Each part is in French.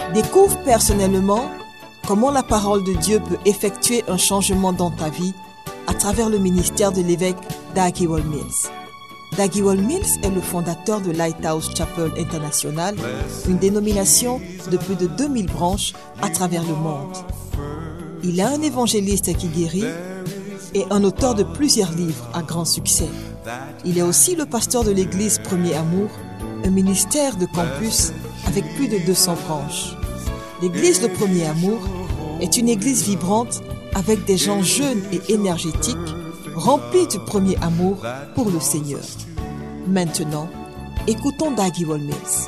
Découvre personnellement comment la parole de Dieu peut effectuer un changement dans ta vie à travers le ministère de l'évêque Dag Hewell-Mills. Dag Hewell-Mills est le fondateur de Lighthouse Chapel International, une dénomination de plus de 2000 branches à travers le monde. Il est un évangéliste qui guérit et un auteur de plusieurs livres à grand succès. Il est aussi le pasteur de l'église Premier Amour, un ministère de campus avec plus de 200 branches. L'église de Premier Amour est une église vibrante avec des gens jeunes et énergétiques, remplis du premier amour pour le Seigneur. Maintenant, écoutons Dag Hewell-Mills.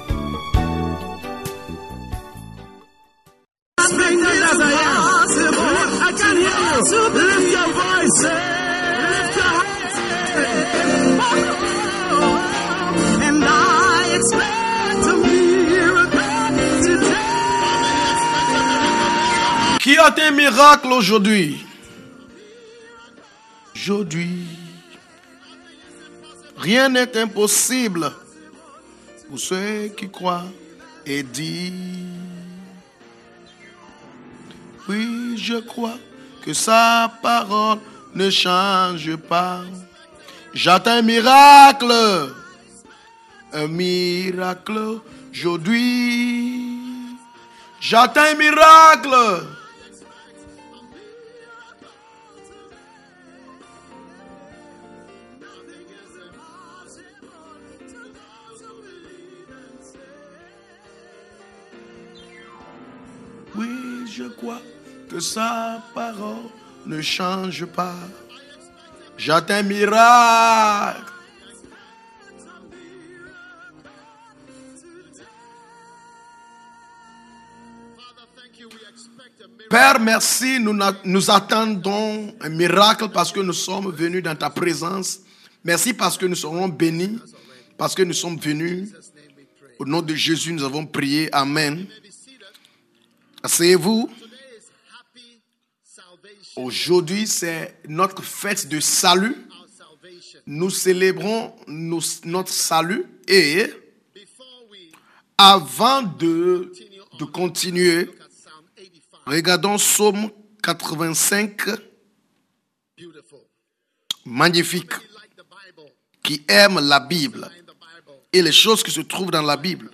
Qui a un miracle aujourd'hui? Aujourd'hui, rien n'est impossible pour ceux qui croient et disent: oui, je crois que sa parole ne change pas. J'attends un miracle aujourd'hui. J'attends un miracle. Oui, je crois que sa parole ne change pas. J'attends un miracle. Père, merci, nous attendons un miracle parce que nous sommes venus dans ta présence. Merci parce que nous serons bénis, parce que nous sommes venus. Au nom de Jésus, nous avons prié. Amen. Asseyez-vous. Aujourd'hui, c'est notre fête de salut. Nous célébrons notre salut et avant de continuer, regardons Psaume 85, magnifique, qui aime la Bible et les choses qui se trouvent dans la Bible.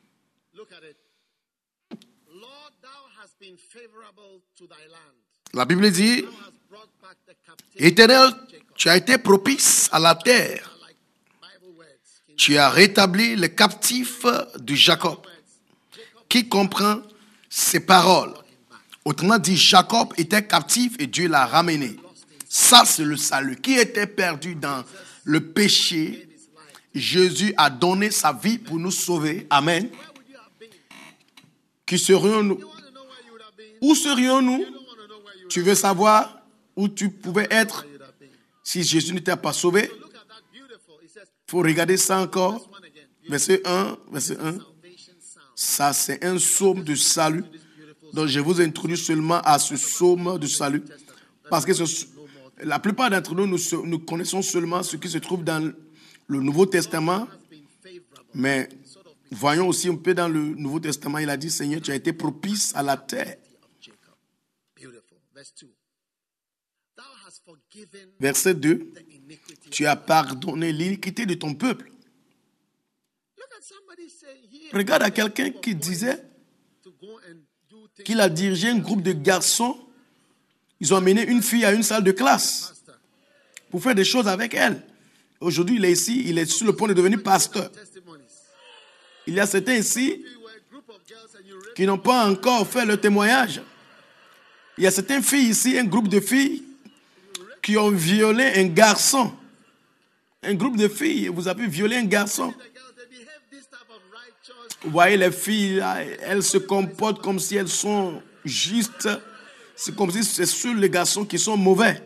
La Bible dit: Éternel, tu as été propice à la terre. Tu as rétabli les captifs de Jacob. Qui comprend ces paroles? Autrement dit, Jacob était captif et Dieu l'a ramené. Ça, c'est le salut. Qui était perdu dans le péché, Jésus a donné sa vie pour nous sauver. Amen. Qui serions-nous? Où serions-nous? Tu veux savoir où tu pouvais être si Jésus ne t'a pas sauvé? Il faut regarder ça encore. Verset 1. Ça, c'est un psaume de salut. Donc, je vous introduis seulement à ce psaume de salut. Parce que la plupart d'entre nous connaissons seulement ce qui se trouve dans le Nouveau Testament. Mais voyons aussi un peu dans le Nouveau Testament, il a dit: Seigneur, tu as été propice à la terre. Verset 2. Tu as pardonné l'iniquité de ton peuple. Regarde à quelqu'un qui disait qu'il a dirigé un groupe de garçons. Ils ont amené une fille à une salle de classe pour faire des choses avec elle. Aujourd'hui, il est ici, il est sur le point de devenir pasteur. Il y a certains ici qui n'ont pas encore fait le témoignage. Il y a certaines filles ici, un groupe de filles qui ont violé un garçon. Un groupe de filles, vous avez violé un garçon. Vous voyez les filles, là, elles se comportent comme si elles sont justes. C'est comme si c'est sur les garçons qui sont mauvais.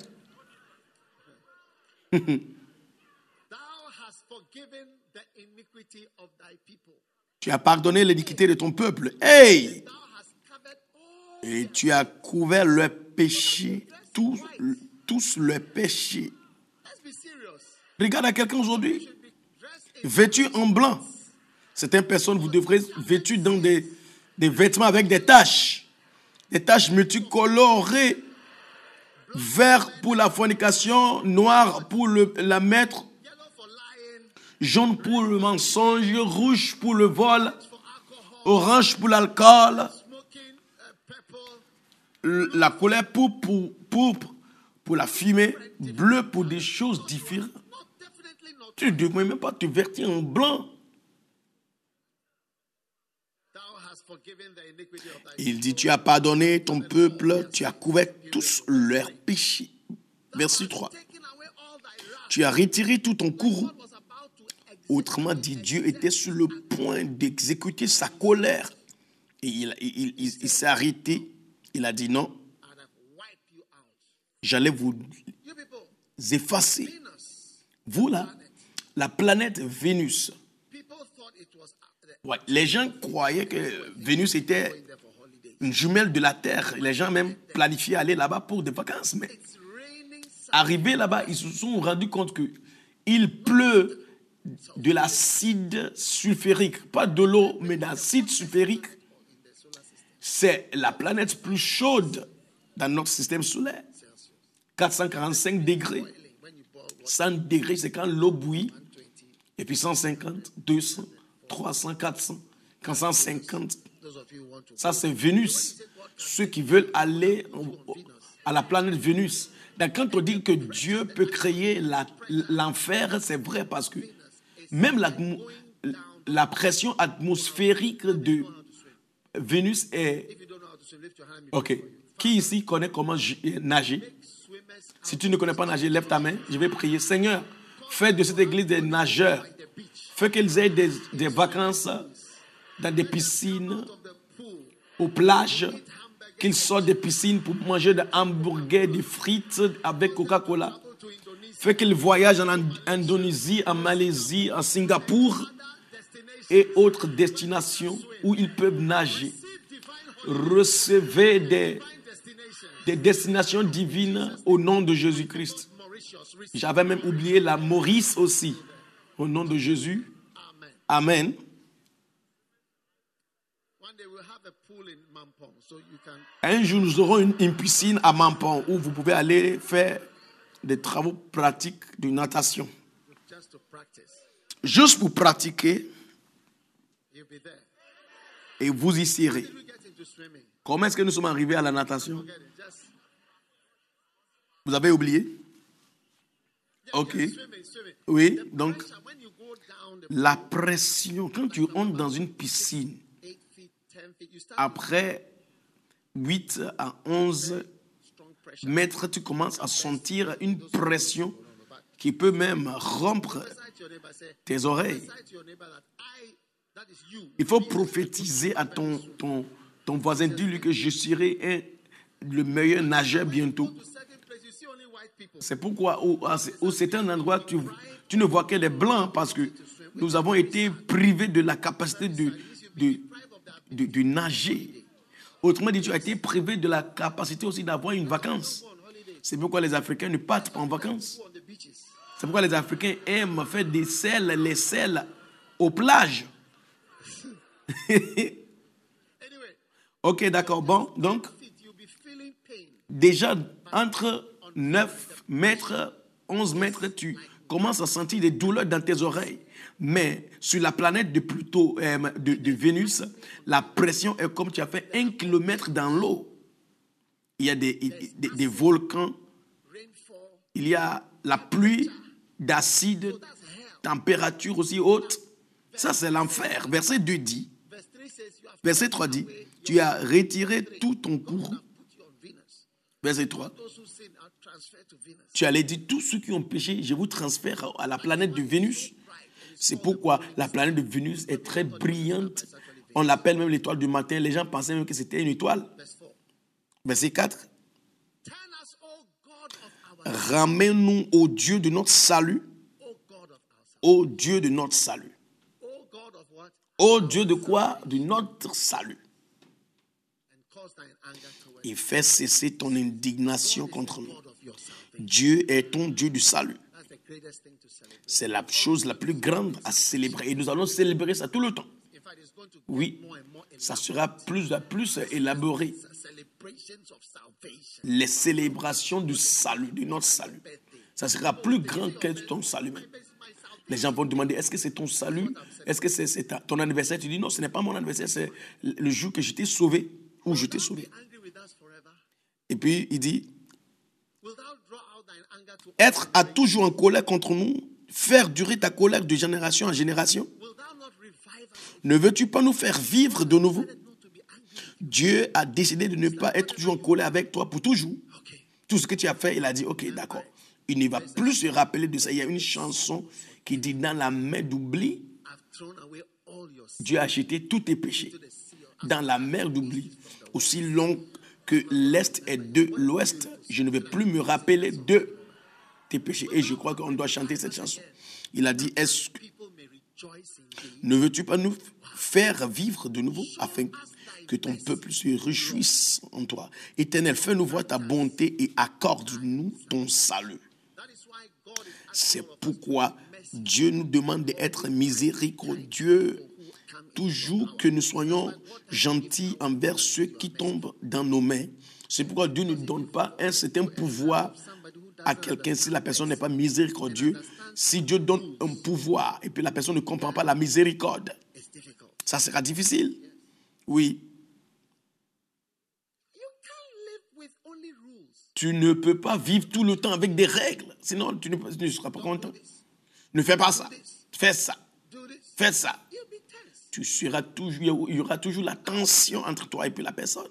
Tu as pardonné l'iniquité de ton peuple. Hey! Et tu as couvert leurs péchés, tous leurs péchés. Regarde à quelqu'un aujourd'hui, vêtu en blanc. Certaines personnes, vous devrez vêtu dans des des vêtements avec des taches multicolorées, vert pour la fornication, noir pour la mettre, jaune pour le mensonge, rouge pour le vol, orange pour l'alcool, la couleur pourpre pour la fumée, bleu pour des choses différentes. Tu ne devrais même pas te vêtir en blanc. Il dit, tu as pardonné ton peuple, tu as couvert tous leurs péchés. Verset 3. Tu as retiré tout ton courroux. Autrement dit, Dieu était sur le point d'exécuter sa colère. Et il s'est arrêté. Il a dit non. J'allais vous effacer. Vous là, la planète Vénus. Ouais, les gens croyaient que Vénus était une jumelle de la Terre. Les gens même planifiaient aller là-bas pour des vacances. Mais arrivés là-bas, ils se sont rendus compte qu'il pleut de l'acide sulfurique. Pas de l'eau, mais d'acide sulfurique. C'est la planète plus chaude dans notre système solaire. 445 degrés. 100 degrés, c'est quand l'eau bouillit. Et puis 150, 200, 300, 400, 450. Ça, c'est Vénus. Ceux qui veulent aller à la planète Vénus. Donc, quand on dit que Dieu peut créer l'enfer, c'est vrai parce que même la pression atmosphérique de Vénus est... Ok. Qui ici connaît comment nager? Si tu ne connais pas nager, lève ta main. Je vais prier. Seigneur, fais de cette église des nageurs. Fais qu'ils aient des vacances dans des piscines, aux plages, qu'ils sortent des piscines pour manger des hamburgers, des frites avec Coca-Cola. Fais qu'ils voyagent en Indonésie, en Malaisie, en Singapour et autres destinations où ils peuvent nager. Recevez des destinations divines au nom de Jésus-Christ. J'avais même oublié la Maurice aussi. Au nom de Jésus. Amen. Un jour, nous aurons une piscine à Mampong où vous pouvez aller faire des travaux pratiques de natation. Juste pour pratiquer. Et vous y serez. Comment est-ce que nous sommes arrivés à la natation? Vous avez oublié? Ok. Oui, donc, la pression, quand tu entres dans une piscine, après 8 à 11 mètres, tu commences à sentir une pression qui peut même rompre tes oreilles. Il faut prophétiser à ton voisin, dis-lui que je serai le meilleur nageur bientôt. C'est pourquoi au certain endroit, tu ne vois que les blancs parce que nous avons été privés de la capacité de nager. Autrement dit, tu as été privé de la capacité aussi d'avoir une vacance. C'est pourquoi les Africains ne partent pas en vacances. C'est pourquoi les Africains aiment faire les selles aux plages. Ok, d'accord. Bon, donc, déjà, entre 9 mètres, 11 mètres, tu commences à sentir des douleurs dans tes oreilles. Mais sur la planète de Pluto, de Vénus, la pression est comme tu as fait 1 kilomètre dans l'eau. Il y a des volcans, il y a la pluie d'acide, température aussi haute. Ça, c'est l'enfer. Verset 2 dit, verset 3 dit, tu as retiré tout ton courroux. Verset 3. Tu allais dire, tous ceux qui ont péché, je vous transfère à la planète de Vénus. C'est pourquoi la planète de Vénus est très brillante. On l'appelle même l'étoile du matin. Les gens pensaient même que c'était une étoile. Verset 4. Ramène-nous au Dieu de notre salut. Au Dieu de notre salut. Au Dieu de quoi? De notre salut. Et fais cesser ton indignation contre nous. Dieu est ton Dieu du salut. C'est la chose la plus grande à célébrer. Et nous allons célébrer ça tout le temps. Oui, ça sera plus à plus élaboré. Les célébrations du salut, de notre salut. Ça sera plus grand que ton salut même. Les gens vont te demander, est-ce que c'est ton salut? Est-ce que c'est ton anniversaire? Tu dis, non, ce n'est pas mon anniversaire, c'est le jour que je t'ai sauvé, ou je t'ai sauvé. Et puis, il dit, être à toujours en colère contre nous, faire durer ta colère de génération en génération. Ne veux-tu pas nous faire vivre de nouveau? Dieu a décidé de ne pas être toujours en colère avec toi pour toujours. Tout ce que tu as fait, il a dit, ok, d'accord. Il ne va plus se rappeler de ça. Il y a une chanson qui dit, dans la mer d'oubli, Dieu a jeté tous tes péchés. Dans la mer d'oubli, aussi long que l'Est est de l'Ouest, je ne vais plus me rappeler de tes péchés. Et je crois qu'on doit chanter cette chanson. Il a dit, ne veux-tu pas nous faire vivre de nouveau afin que ton peuple se réjouisse en toi? Éternel, fais-nous voir ta bonté et accorde-nous ton salut. C'est pourquoi Dieu nous demande d'être miséricordieux, toujours que nous soyons gentils envers ceux qui tombent dans nos mains. C'est pourquoi Dieu ne donne pas un certain pouvoir à quelqu'un si la personne n'est pas miséricordieuse. Si Dieu donne un pouvoir et puis la personne ne comprend pas la miséricorde, ça sera difficile. Oui. Tu ne peux pas vivre tout le temps avec des règles, sinon tu ne seras pas content. Ne fais pas ça. Fais ça. Fais ça. Il y aura toujours la tension entre toi et puis la personne.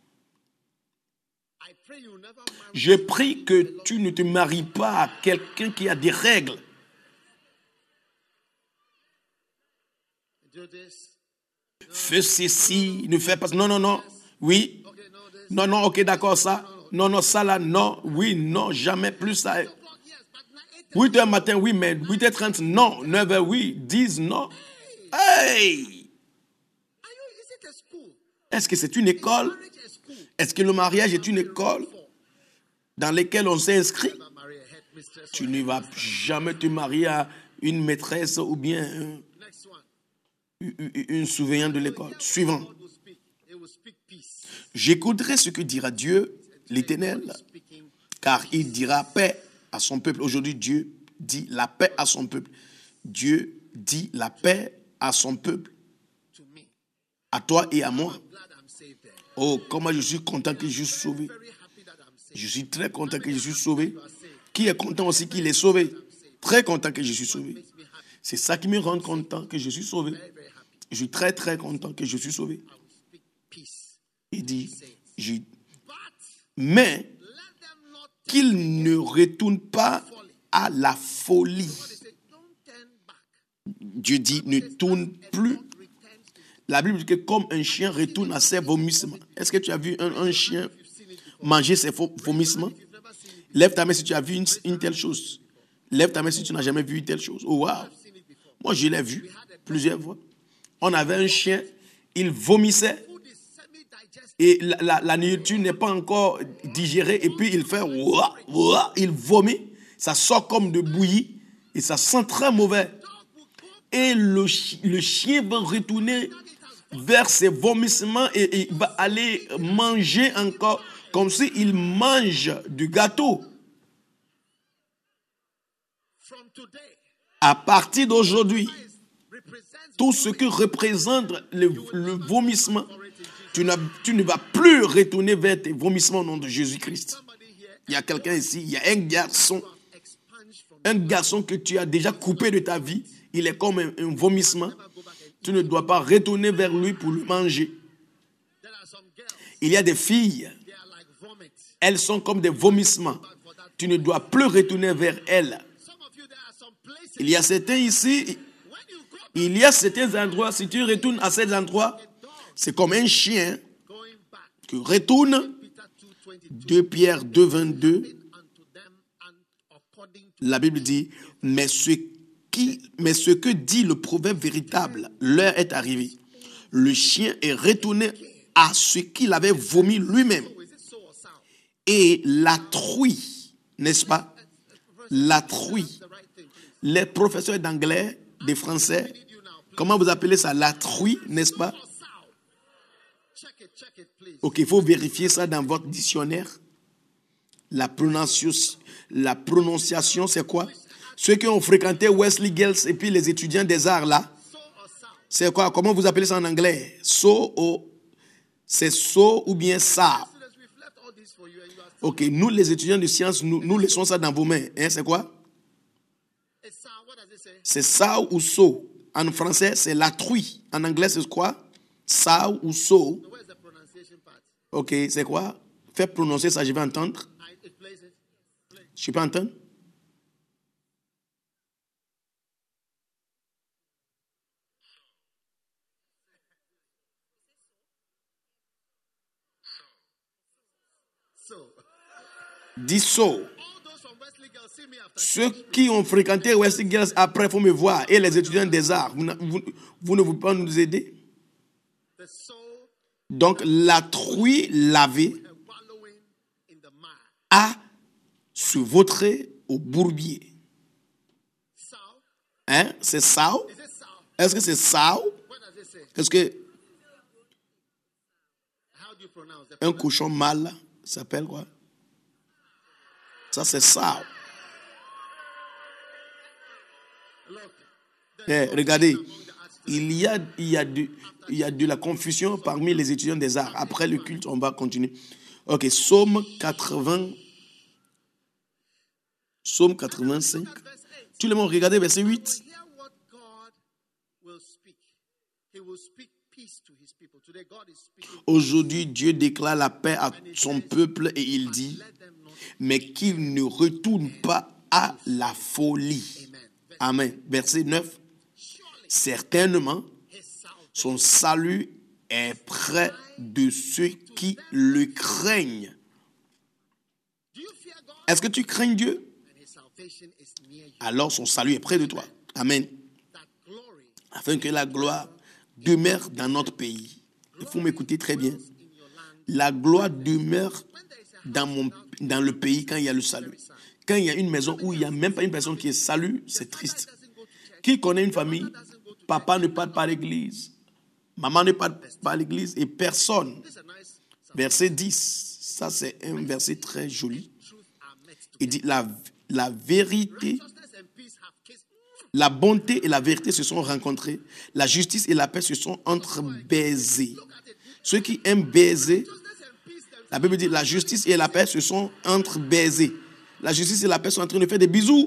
Je prie que tu ne te maries pas à quelqu'un qui a des règles. Fais ceci, ne fais pas ça. Non. Oui. Non, ok, d'accord, ça. Non, ça là, non. Oui, non, jamais plus ça. 8h matin, oui, mais 8h30, non. 9h, oui. 10, non. Hey! Est-ce que c'est une école? Est-ce que le mariage est une école dans laquelle on s'est inscrit? Tu ne vas jamais te marier à une maîtresse ou bien une surveillante de l'école. Suivant. J'écouterai ce que dira Dieu, l'Éternel, car il dira paix à son peuple. Aujourd'hui, Dieu dit la paix à son peuple. Dieu dit la paix à son peuple. À toi et à moi. Oh, comment je suis content que je suis sauvé. Je suis très content que je suis sauvé. Qui est content aussi qu'il est sauvé? Très content que je suis sauvé. C'est ça qui me rend content que je suis sauvé. Je suis très, très content que je suis sauvé. Il dit, mais qu'il ne retourne pas à la folie. Dieu dit, ne tourne plus. La Bible dit que comme un chien retourne à ses vomissements. Est-ce que tu as vu un chien manger ses vomissements? Lève ta main si tu as vu une telle chose. Lève ta main si tu n'as jamais vu une telle chose. Oh, wow. Moi, je l'ai vu plusieurs fois. On avait un chien, il vomissait. Et la nourriture n'est pas encore digérée. Et puis, il fait ouah, ouah, il vomit. Ça sort comme de bouillie. Et ça sent très mauvais. Et le chien va retourner vers ses vomissements et il va aller manger encore comme s'il mange du gâteau. À partir d'aujourd'hui, tout ce que représente le vomissement, tu ne vas plus retourner vers tes vomissements au nom de Jésus-Christ. Il y a quelqu'un ici, il y a un garçon que tu as déjà coupé de ta vie. Il est comme un vomissement. Tu ne dois pas retourner vers lui pour le manger. Il y a des filles, elles sont comme des vomissements. Tu ne dois plus retourner vers elles. Il y a certains ici, il y a certains endroits, si tu retournes à ces endroits, c'est comme un chien qui retourne. 2 Pierre 2, 22. La Bible dit, mais ce que dit le proverbe véritable, l'heure est arrivée. Le chien est retourné à ce qu'il avait vomi lui-même. Et la truie, n'est-ce pas? La truie. Les professeurs d'anglais, des français, Comment vous appelez ça? La truie, n'est-ce pas? Ok, il faut vérifier ça dans votre dictionnaire. La prononciation, c'est quoi? Ceux qui ont fréquenté Wesley Girls et puis les étudiants des arts là, c'est quoi? Comment vous appelez ça en anglais? C'est so ou bien ça? Ok, nous les étudiants de sciences, nous laissons ça dans vos mains. Hein, c'est quoi? C'est ça ou so. En français, c'est la truie. En anglais, c'est quoi? Ça ou so. Ok, c'est quoi? Fais prononcer ça, je vais entendre. Je peux entendre? Dis so. Ceux qui ont fréquenté Wesley Girls après, il faut me voir. Et les étudiants des arts, vous ne voulez pas nous aider? Donc, la truie lavée a se vautrer au bourbier. Hein? C'est ça? Est-ce que c'est ça? Est-ce que un cochon mâle s'appelle quoi? Ça, c'est ça. Regardez, il y a de la confusion parmi les étudiants des arts. Après le culte, on va continuer. Ok, Psaume 85. Tout le monde, regardez verset 8. Aujourd'hui, Dieu déclare la paix à son peuple et il dit, mais qu'il ne retourne pas à la folie. Amen. Verset 9. Certainement, son salut est près de ceux qui le craignent. Est-ce que tu crains Dieu? Alors son salut est près de toi. Amen. Afin que la gloire demeure dans notre pays. Il faut m'écouter très bien. La gloire demeure dans le pays quand il y a le salut. Quand il y a une maison où il n'y a même pas une personne qui est salue, c'est triste. Qui connaît une famille? Papa ne part pas à l'église. Maman ne part pas à l'église et personne. Verset 10. Ça, c'est un verset très joli. Il dit la vérité, la bonté et la vérité se sont rencontrées. La justice et la paix se sont entrebaisées. Ceux qui aiment baiser, la Bible dit la justice et la paix se sont entrebaisées. La justice et la paix sont en train de faire des bisous.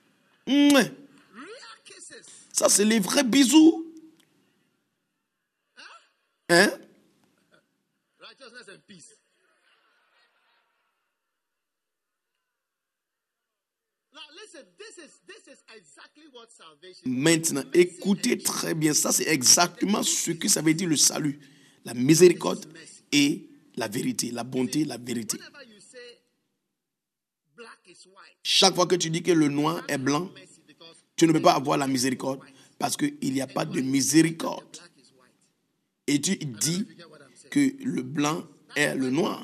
Ça, c'est les vrais bisous. Hein? Maintenant, écoutez très bien. Ça, c'est exactement ce que ça veut dire le salut. La miséricorde et la vérité. La bonté, la vérité. Chaque fois que tu dis que le noir est blanc, tu ne peux pas avoir la miséricorde parce qu'il n'y a pas de miséricorde. Et tu dis que le blanc est le noir.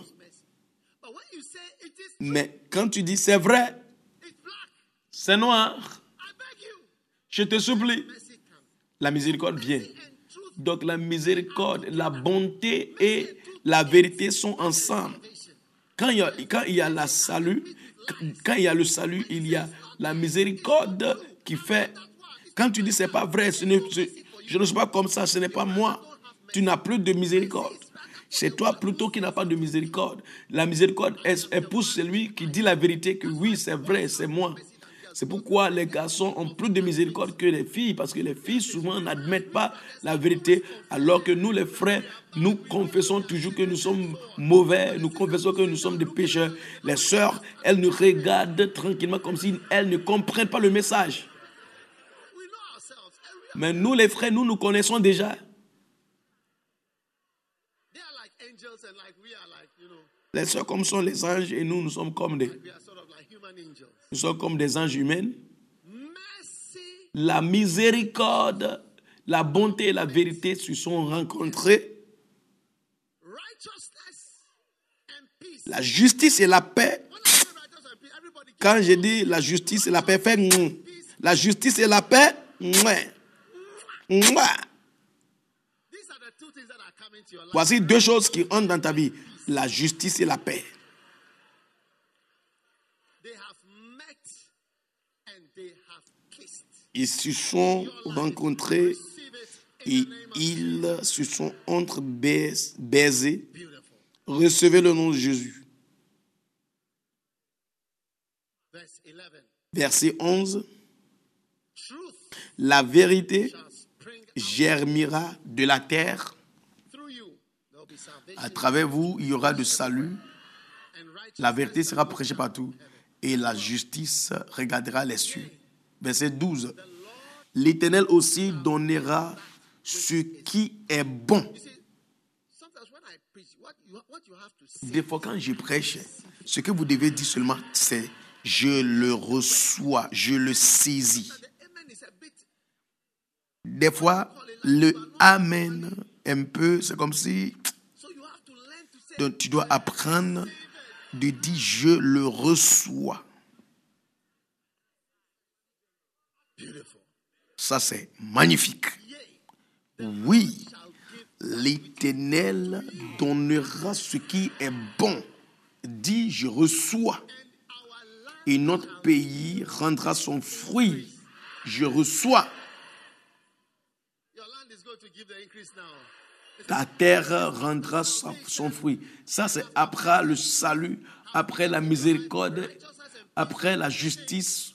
Mais quand tu dis c'est vrai, c'est noir, je te supplie, la miséricorde vient. Donc la miséricorde, la bonté et la vérité sont ensemble. Quand il y a le salut, il y a la miséricorde qui fait. Quand tu dis c'est pas vrai, je ne suis pas comme ça, ce n'est pas moi. Tu n'as plus de miséricorde. C'est toi plutôt qui n'as pas de miséricorde. La miséricorde elle pousse celui qui dit la vérité que oui, c'est vrai, c'est moi. C'est pourquoi les garçons ont plus de miséricorde que les filles, parce que les filles souvent n'admettent pas la vérité, alors que nous les frères, nous confessons toujours que nous sommes mauvais, nous confessons que nous sommes des pécheurs. Les sœurs, elles nous regardent tranquillement comme si elles ne comprennent pas le message. Mais nous les frères, nous connaissons déjà. Les sœurs comme sont les anges et nous sommes comme nous sommes comme des anges humains. La miséricorde, la bonté et la vérité se sont rencontrées. La justice et la paix. Quand je dis la justice et la paix, fait la justice et la paix, Mouah. Voici deux choses qui entrent dans ta vie, la justice et la paix. Ils se sont rencontrés et ils se sont baisés. Recevez le nom de Jésus. Verset 11. La vérité germera de la terre. À travers vous, il y aura du salut. La vérité sera prêchée partout. Et la justice regardera les cieux. Verset 12. L'Éternel aussi donnera ce qui est bon. Des fois, quand je prêche, ce que vous devez dire seulement, c'est « je le reçois, je le saisis ». Des fois, le « amen » un peu, c'est comme si... Donc, tu dois apprendre de dire « je le reçois ». Ça, c'est magnifique. Oui, l'Éternel donnera ce qui est bon. Dis, je reçois. Et notre pays rendra son fruit. Je reçois. Ta terre rendra son fruit. Ça, c'est après le salut, après la miséricorde, après la justice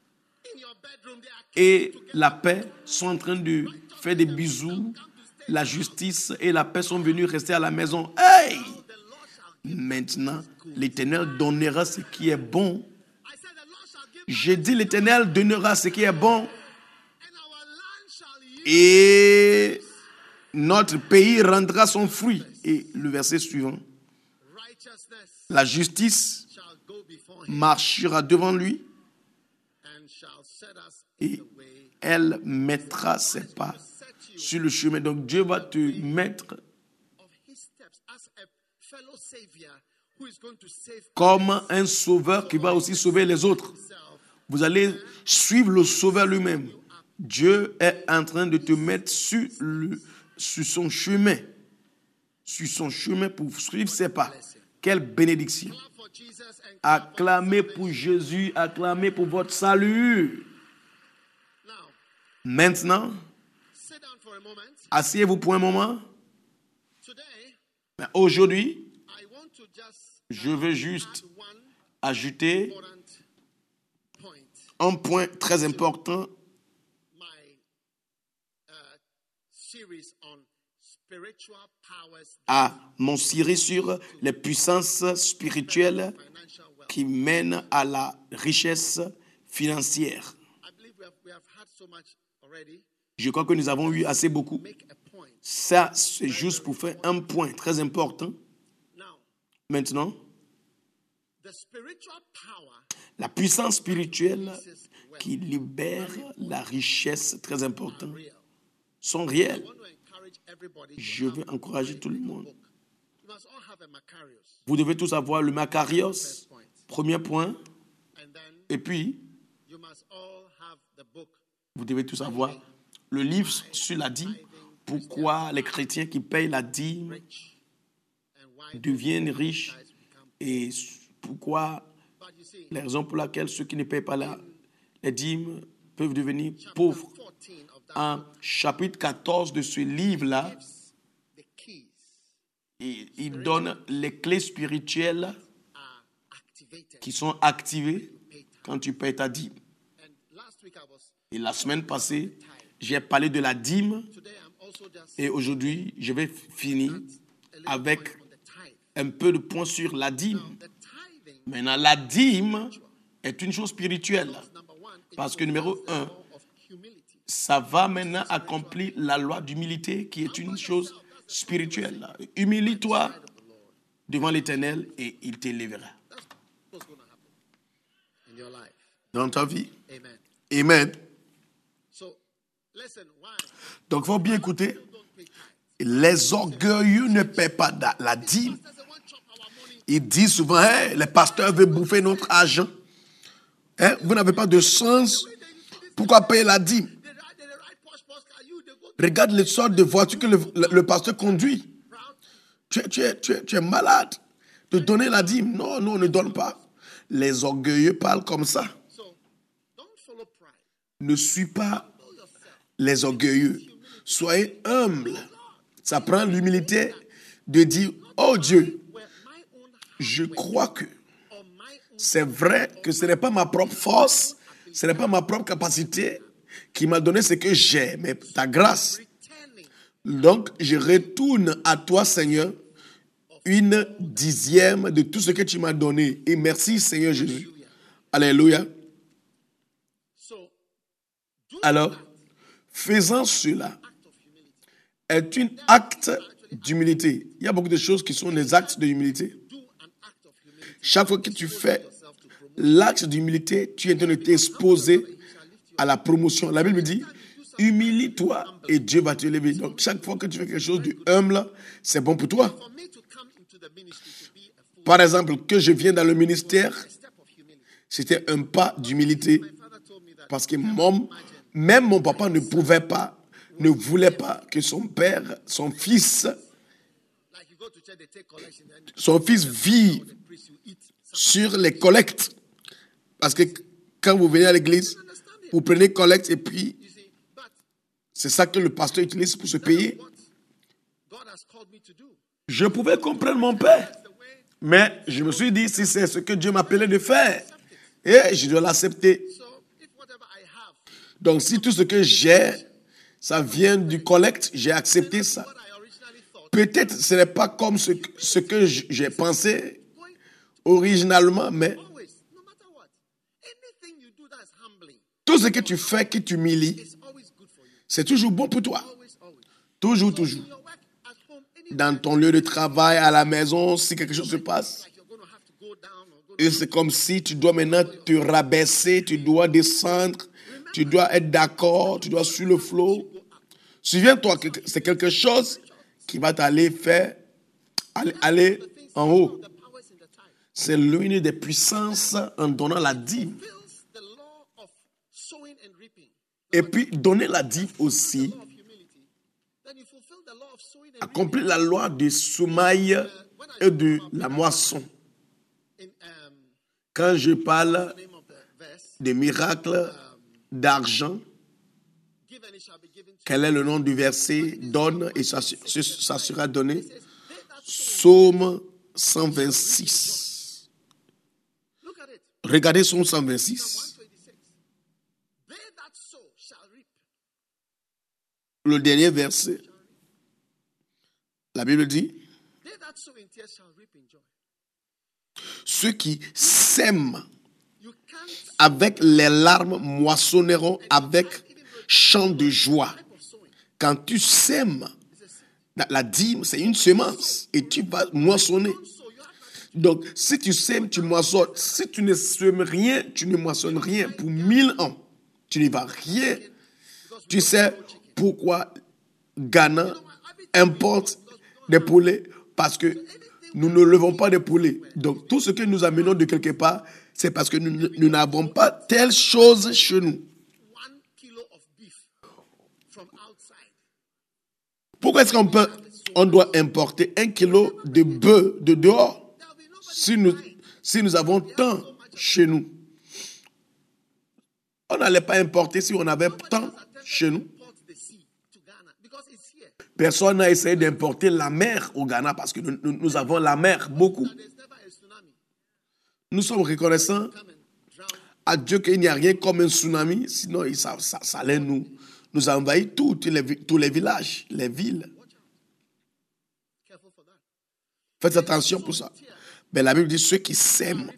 et la paix sont en train de faire des bisous. La justice et la paix sont venus rester à la maison. Hey! Maintenant, l'Éternel donnera ce qui est bon. J'ai dit l'Éternel donnera ce qui est bon. Et notre pays rendra son fruit. Et le verset suivant. La justice marchera devant lui. Et elle mettra ses pas sur le chemin. Donc Dieu va te mettre comme un sauveur qui va aussi sauver les autres. Vous allez suivre le sauveur lui-même. Dieu est en train de te mettre sur son chemin. Sur son chemin pour suivre ses pas. Quelle bénédiction. Acclamez pour Jésus, acclamez pour votre salut. Maintenant, asseyez-vous pour un moment. Aujourd'hui, je veux juste ajouter un point très important à mon série sur les puissances spirituelles qui mènent à la richesse financière. Je crois que nous avons eu assez beaucoup. Ça, c'est juste pour faire un point très important. Maintenant, la puissance spirituelle qui libère la richesse très importante sont réelles. Je veux encourager tout le monde. Vous devez tous avoir le Makarios, premier point. Et puis, vous devez tous avoir le livre sur la dîme. Pourquoi les chrétiens qui payent la dîme deviennent riches et pourquoi les raisons pour lesquelles ceux qui ne payent pas les dîmes peuvent devenir pauvres. En chapitre 14 de ce livre-là, il donne les clés spirituelles qui sont activées quand tu payes ta dîme. Et la semaine passée, j'ai parlé de la dîme et aujourd'hui, je vais finir avec un peu de points sur la dîme. Maintenant, la dîme est une chose spirituelle parce que numéro 1, ça va maintenant accomplir la loi d'humilité qui est une chose spirituelle. Humilie-toi devant l'Éternel et il t'élèvera. Dans ta vie. Amen. Donc, il faut bien écouter. Les orgueilleux ne paient pas la dîme. Ils disent souvent, hey, les pasteurs veulent bouffer notre argent. Vous n'avez pas de sens. Pourquoi payer la dîme? Regarde les sortes de voitures que le pasteur conduit. Tu es malade de donner la dîme. Non, on ne donne pas. Les orgueilleux parlent comme ça. Ne suis pas les orgueilleux. Soyez humbles. Ça prend l'humilité de dire, oh Dieu, je crois que c'est vrai que ce n'est pas ma propre force, ce n'est pas ma propre capacité qui m'a donné ce que j'ai, mais ta grâce. Donc, je retourne à toi, Seigneur, 1/10 de tout ce que tu m'as donné. Et merci, Seigneur Jésus. Alléluia. Alors, faisant cela est un acte d'humilité. Il y a beaucoup de choses qui sont des actes d'humilité. Chaque fois que tu fais l'acte d'humilité, tu es en train de t'exposer à la promotion. La Bible dit, humilie-toi et Dieu va te lever. Donc, chaque fois que tu fais quelque chose de humble, c'est bon pour toi. Par exemple, que je viens dans le ministère, c'était un pas d'humilité. Parce que même mon papa ne voulait pas que son fils vit sur les collectes. Parce que quand vous venez à l'église, vous prenez collecte et puis c'est ça que le pasteur utilise pour se payer. Je pouvais comprendre mon père, mais je me suis dit, si c'est ce que Dieu m'appelait de faire, et je dois l'accepter. Donc, si tout ce que j'ai, ça vient du collecte, j'ai accepté ça. Peut-être ce n'est pas comme ce que j'ai pensé originalement, mais tout ce que tu fais qui t'humilie, c'est toujours bon pour toi. Toujours. Dans ton lieu de travail, à la maison, si quelque chose se passe, et c'est comme si tu dois maintenant te rabaisser, tu dois descendre, tu dois être d'accord, tu dois suivre le flot. Souviens-toi que c'est quelque chose qui va t'aller aller en haut. C'est l'une des puissances en donnant la dîme. Et puis, donner la dîme aussi accomplit la loi du soumail et de la moisson. Quand je parle de miracles d'argent, quel est le nom du verset? Donne et ça sera donné. Psaume 126. Regardez Psaume 126. Le dernier verset. La Bible dit, ceux qui sèment avec les larmes moissonneront avec chant de joie. Quand tu sèmes, la dîme, c'est une semence et tu vas moissonner. Donc, si tu sèmes, tu moissonnes. Si tu ne sèmes rien, tu ne moissonnes rien. Pour 1000 ans, tu ne vas rien. Tu sais pourquoi Ghana importe des poulets? Parce que nous ne levons pas des poulets. Donc, tout ce que nous amenons de quelque part, c'est parce que nous n'avons pas telle chose chez nous. Pourquoi est-ce qu'on doit importer 1 kilo de bœuf de dehors si nous avons tant chez nous? On n'allait pas importer si on avait tant chez nous. Personne n'a essayé d'importer la mer au Ghana parce que nous avons la mer, beaucoup. Nous sommes reconnaissants à Dieu qu'il n'y a rien comme un tsunami, sinon ça allait nous envahir tous les villages, les villes. Faites attention pour ça. Mais la Bible dit ceux qui sèment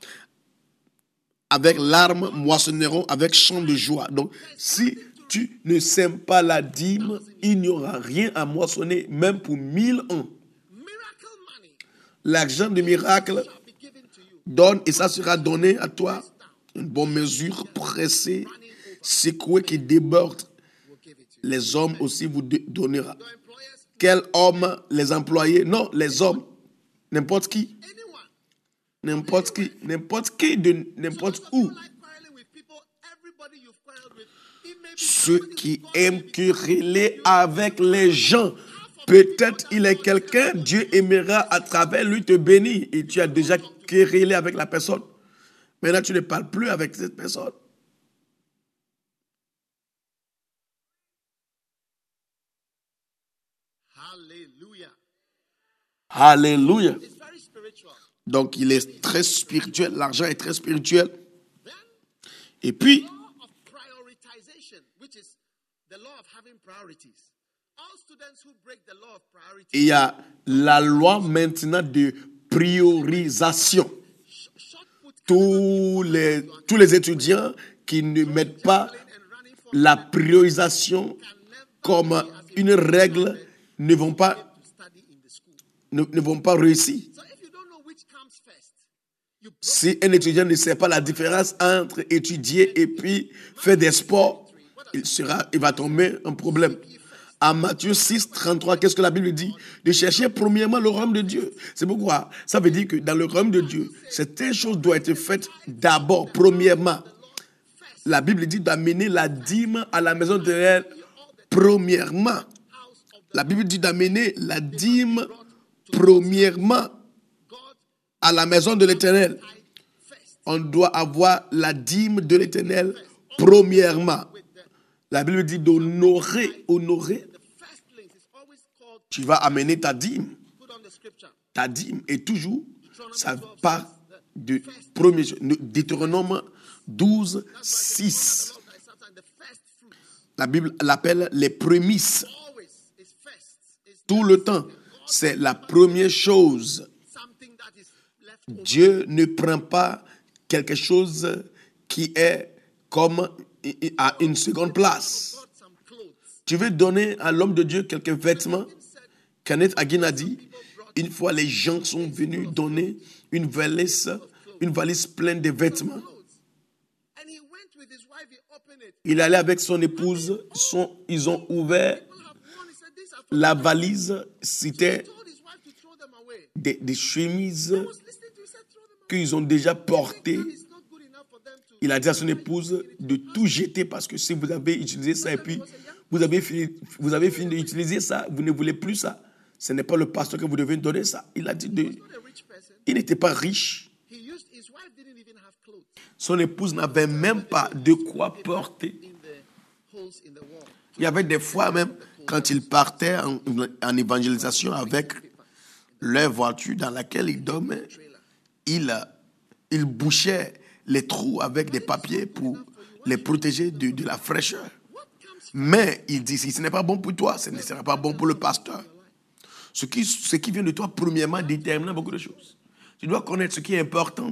avec larmes moissonneront avec chant de joie. Donc, si tu ne sèmes pas la dîme, il n'y aura rien à moissonner, même pour 1000 ans. L'argent de miracle donne et ça sera donné à toi. Une bonne mesure, pressée, secouée qui déborde. Les hommes aussi vous donneront. Quel homme? Les employés? Non, les hommes. N'importe qui. N'importe qui, n'importe où. ceux qui aiment quereller avec les gens. Peut-être il est quelqu'un, Dieu aimera à travers lui te bénir et tu as déjà querellé avec la personne. Maintenant, tu ne parles plus avec cette personne. Alléluia. Donc, il est très spirituel. L'argent est très spirituel. Et puis, il y a la loi maintenant de priorisation. Tous les étudiants qui ne mettent pas la priorisation comme une règle ne vont pas réussir. Si un étudiant ne sait pas la différence entre étudier et puis faire des sports, il va tomber en problème. À Matthieu 6, 33, qu'est-ce que la Bible dit? De chercher premièrement le royaume de Dieu. C'est pourquoi ça veut dire que dans le royaume de Dieu, certaines choses doivent être faites d'abord, premièrement. La Bible dit d'amener la dîme à la maison de l'Éternel, premièrement. La Bible dit d'amener la dîme premièrement à la maison de l'Éternel. On doit avoir la dîme de l'Éternel premièrement. La Bible dit d'honorer. Tu vas amener ta dîme. Ta dîme est toujours, ça part de premier. Deutéronome 12, 6. La Bible l'appelle les prémices. Tout le temps, c'est la première chose. Dieu ne prend pas quelque chose qui est comme à une seconde place. Tu veux donner à l'homme de Dieu quelques vêtements? Kenneth Hagin a dit, une fois les gens sont venus donner une valise pleine de vêtements. Il allait avec son épouse, ils ont ouvert la valise, c'était des chemises qu'ils ont déjà portées. Il a dit à son épouse de tout jeter parce que si vous avez utilisé ça et puis vous avez fini d'utiliser ça, vous ne voulez plus ça. Ce n'est pas le pasteur que vous devez donner ça. Il a dit il n'était pas riche. Son épouse n'avait même pas de quoi porter. Il y avait des fois même, quand ils partaient en évangélisation avec leur voiture dans laquelle ils dormaient, ils bouchaient les trous avec des papiers pour les protéger de la fraîcheur. Mais il dit, si ce n'est pas bon pour toi, ce ne sera pas bon pour le pasteur. Ce qui vient de toi, premièrement, détermine beaucoup de choses. Tu dois connaître ce qui est important.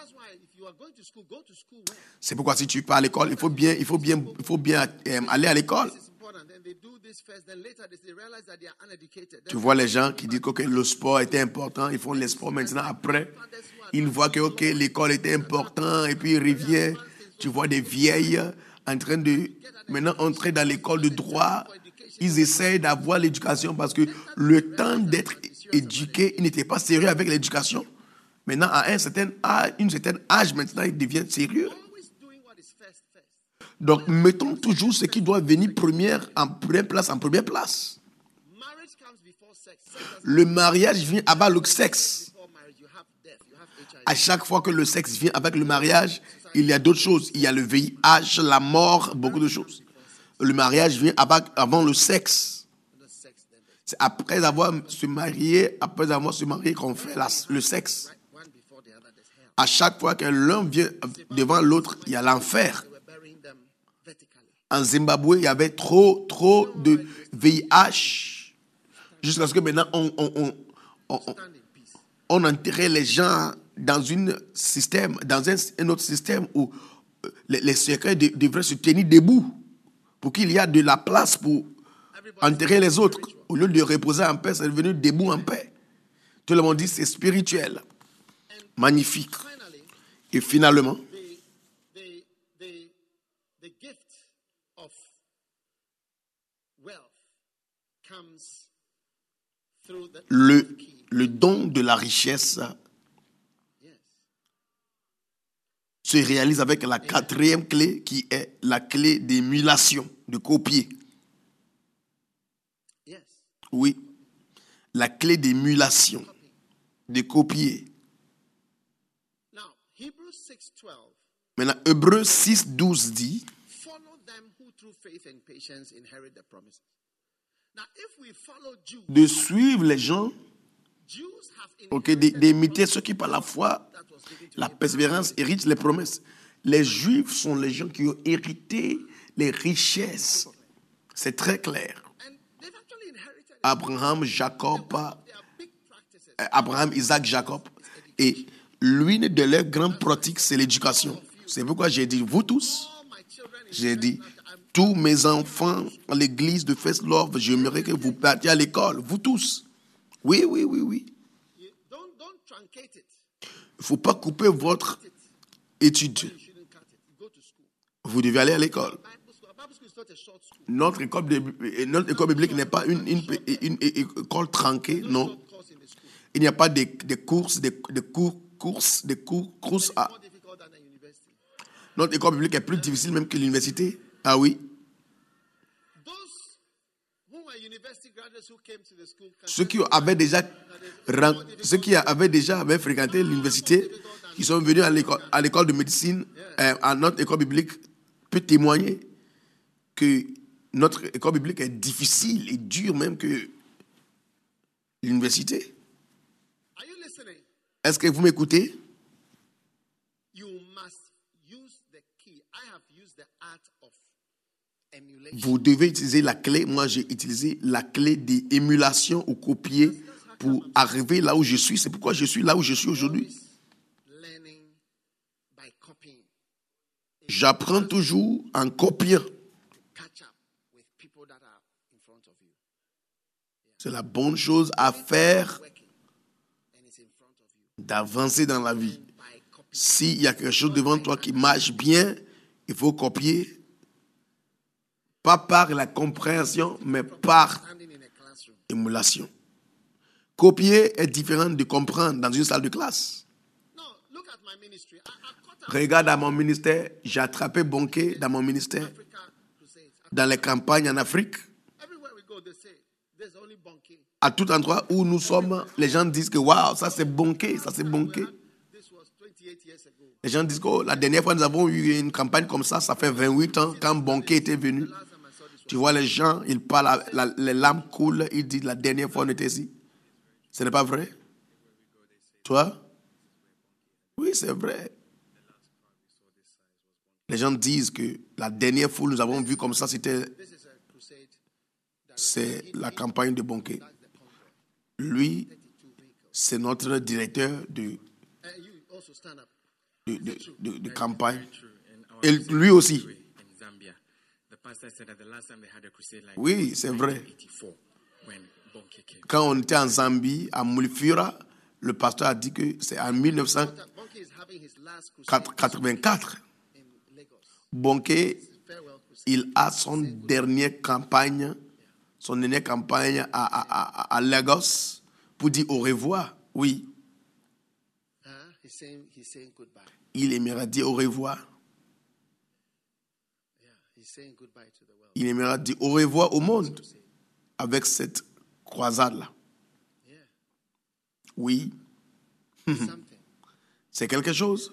C'est pourquoi si tu pars à l'école, il faut bien aller à l'école. Tu vois les gens qui disent que le sport était important, ils font les sports maintenant. Après, ils voient que l'école était importante et puis ils reviennent. Tu vois des vieilles en train de maintenant entrer dans l'école de droit. Ils essayent d'avoir l'éducation parce que le temps d'être éduqué, ils n'étaient pas sérieux avec l'éducation. Maintenant, à un certain âge, maintenant, ils deviennent sérieux. Donc, mettons toujours ce qui doit venir en première place. Le mariage vient avant le sexe. À chaque fois que le sexe vient avec le mariage, il y a d'autres choses. Il y a le VIH, la mort, beaucoup de choses. Le mariage vient avant le sexe. C'est après avoir se marié qu'on fait le sexe. À chaque fois que l'un vient devant l'autre, il y a l'enfer. En Zimbabwe, il y avait trop de VIH. Jusqu'à ce que maintenant, on enterrait les gens dans un autre système où les secrets devraient se tenir debout pour qu'il y ait de la place pour enterrer les autres. Au lieu de reposer en paix, c'est devenu debout en paix. Tout le monde dit c'est spirituel. Magnifique. Et finalement, le don de la richesse se réalise avec la quatrième clé qui est la clé d'émulation, de copier. Oui, la clé d'émulation, de copier. Maintenant, Hébreux 6, 12 dit de suivre les gens, d'imiter ceux qui par la foi, la persévérance héritent les promesses. Les Juifs sont les gens qui ont hérité les richesses. C'est très clair. Abraham, Isaac, Jacob. Et l'une de leurs grandes pratiques, c'est l'éducation. C'est pourquoi j'ai dit, vous tous, j'ai dit, tous mes enfants à l'église de First Love, j'aimerais que vous partiez à l'école, vous tous. Oui. Il ne faut pas couper votre étude. Vous devez aller à l'école. Notre école biblique n'est pas une école tronquée, non. Il n'y a pas des courses à... Notre école biblique est plus difficile même que l'université. Ah oui. Ceux qui avaient déjà fréquenté l'université, qui sont venus à l'école de médecine, à notre école biblique, peut témoigner que notre école biblique est difficile et dure même que l'université. Est-ce que vous m'écoutez? Vous devez utiliser la clé. Moi, j'ai utilisé la clé d'émulation ou copier pour arriver là où je suis. C'est pourquoi je suis là où je suis aujourd'hui. J'apprends toujours en copiant. C'est la bonne chose à faire d'avancer dans la vie. S'il y a quelque chose devant toi qui marche bien, il faut copier. Pas par la compréhension, mais par émulation. Copier est différent de comprendre dans une salle de classe. Regarde à mon ministère, j'ai attrapé Bonké dans mon ministère, dans les campagnes en Afrique. À tout endroit où nous sommes, les gens disent que waouh, ça c'est Bonké, ça c'est Bonké. Les gens disent que la dernière fois nous avons eu une campagne comme ça fait 28 ans quand Bonké était venu. Tu vois les gens, ils parlent, les larmes coulent, ils disent la dernière fois on était ici. Ce n'est pas vrai? Toi? Oui, c'est vrai. Les gens disent que la dernière fois nous avons vu comme ça, c'est la campagne de Bonké. Lui, c'est notre directeur de campagne. Et lui aussi. Oui, c'est vrai. Quand on était en Zambie, à Mulifura, le pasteur a dit que c'est en 1984. Bonké, il a son dernière campagne à Lagos pour dire au revoir. Oui. Il aimera dire au revoir. Il aimera dire au revoir au monde avec cette croisade-là. Oui. C'est quelque chose.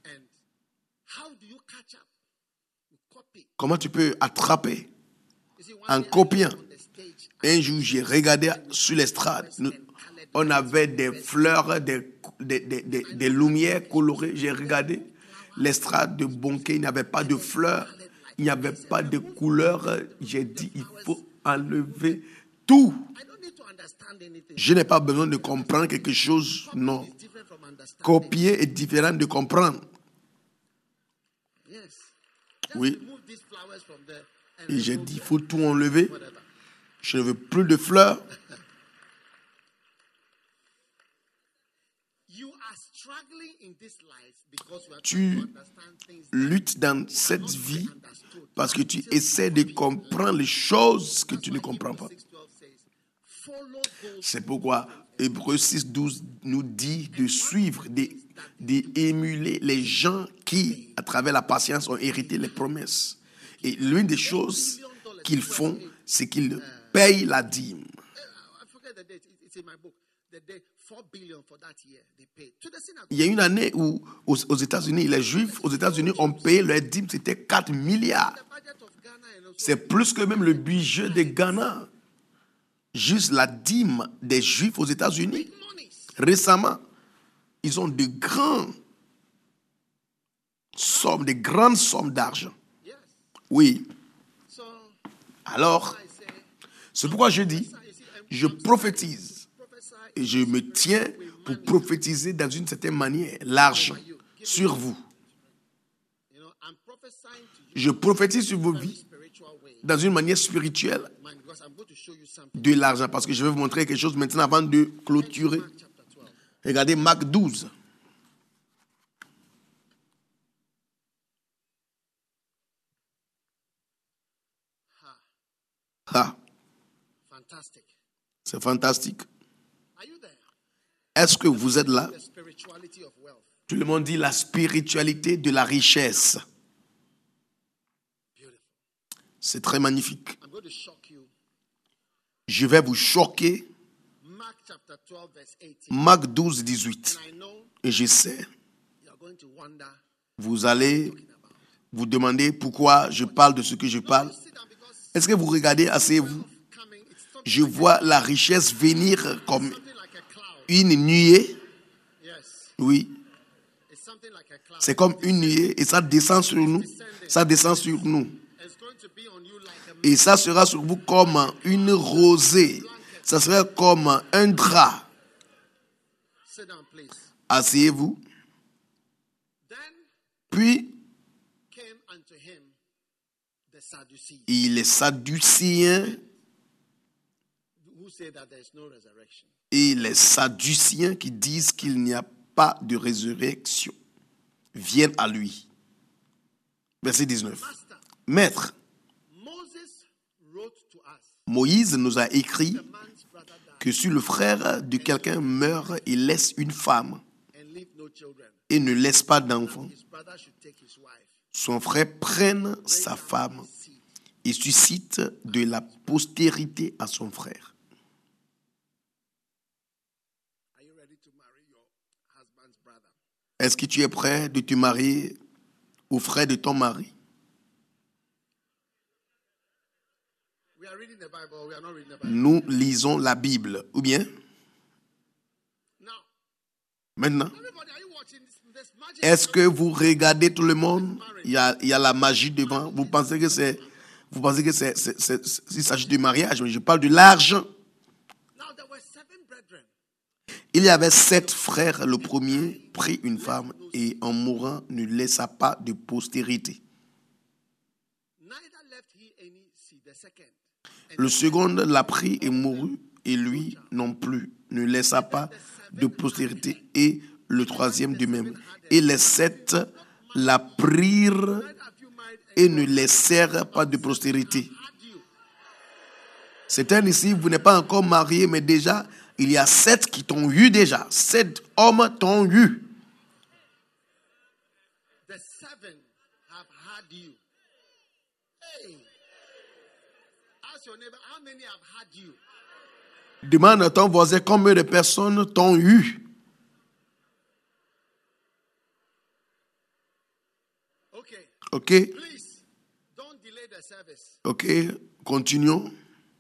Comment tu peux attraper en copiant? Un jour, j'ai regardé sur l'estrade. On avait des fleurs, des lumières colorées. J'ai regardé l'estrade de Bonké. Il n'y avait pas de fleurs. Il n'y avait pas de couleurs. J'ai dit, il faut enlever tout. Je n'ai pas besoin de comprendre quelque chose. Non. Copier est différent de comprendre. Oui. Et j'ai dit, il faut tout enlever. Je ne veux plus de fleurs. Tu luttes dans cette vie parce que tu essaies de comprendre les choses que tu ne comprends pas. C'est pourquoi Hébreux 6, 12 nous dit de suivre, d'émuler les gens qui, à travers la patience, ont hérité les promesses. Et l'une des choses qu'ils font, c'est qu'ils payent la dîme. Il y a une année où, aux États-Unis, les Juifs aux États-Unis ont payé leur dîme, c'était 4 milliards. C'est plus que même le budget de Ghana. Juste la dîme des Juifs aux États-Unis. Récemment, ils ont de grandes sommes d'argent. Oui. Alors, c'est pourquoi je dis, je prophétise. Et je me tiens pour prophétiser dans une certaine manière l'argent sur vous. Je prophétise sur vos vies dans une manière spirituelle de l'argent. Parce que je vais vous montrer quelque chose maintenant avant de clôturer. Regardez Marc 12. Ah. C'est fantastique. Est-ce que vous êtes là? Tout le monde dit la spiritualité de la richesse. C'est très magnifique. Je vais vous choquer. Marc 12, 18. Et je sais, vous allez vous demander pourquoi je parle de ce que je parle. Est-ce que vous regardez, asseyez-vous? Je vois la richesse venir comme une nuée. Oui. C'est comme une nuée et ça descend sur nous. Ça descend sur nous. Et ça sera sur vous comme une rosée. Ça sera comme un drap. Asseyez-vous. Puis, les Sadduciens qui disent qu'il n'y a pas de résurrection viennent à lui. Verset 19. Maître, Moïse nous a écrit que si le frère de quelqu'un meurt et laisse une femme et ne laisse pas d'enfant, son frère prenne sa femme et suscite de la postérité à son frère. Est-ce que tu es prêt de te marier au frère de ton mari? Nous lisons la Bible, ou bien? Maintenant, est-ce que vous regardez tout le monde? Il y a la magie devant. Vous pensez que il s'agit de mariage, mais je parle de l'argent. Il y avait 7 frères. Le premier prit une femme et en mourant ne laissa pas de postérité. Le second l'a pris et mourut, et lui non plus ne laissa pas de postérité, et le troisième de même. Et les 7 la prirent et ne laissèrent pas de postérité. Certains ici, vous n'êtes pas encore marié, mais déjà, il y a 7 qui t'ont eu déjà. 7 hommes t'ont eu. Demande à ton voisin combien de personnes t'ont eu. Ok. Ok, continuons.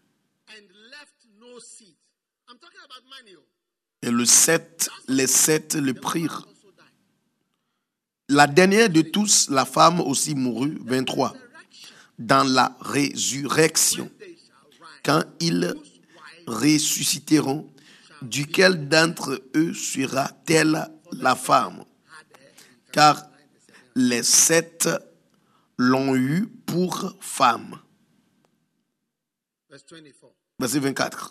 Et les 7 le prirent. La dernière de tous, la femme aussi mourut, 23. Dans la résurrection, quand ils ressusciteront, duquel d'entre eux sera-t-elle la femme? Car les 7 l'ont eu pour femme. Verset 24.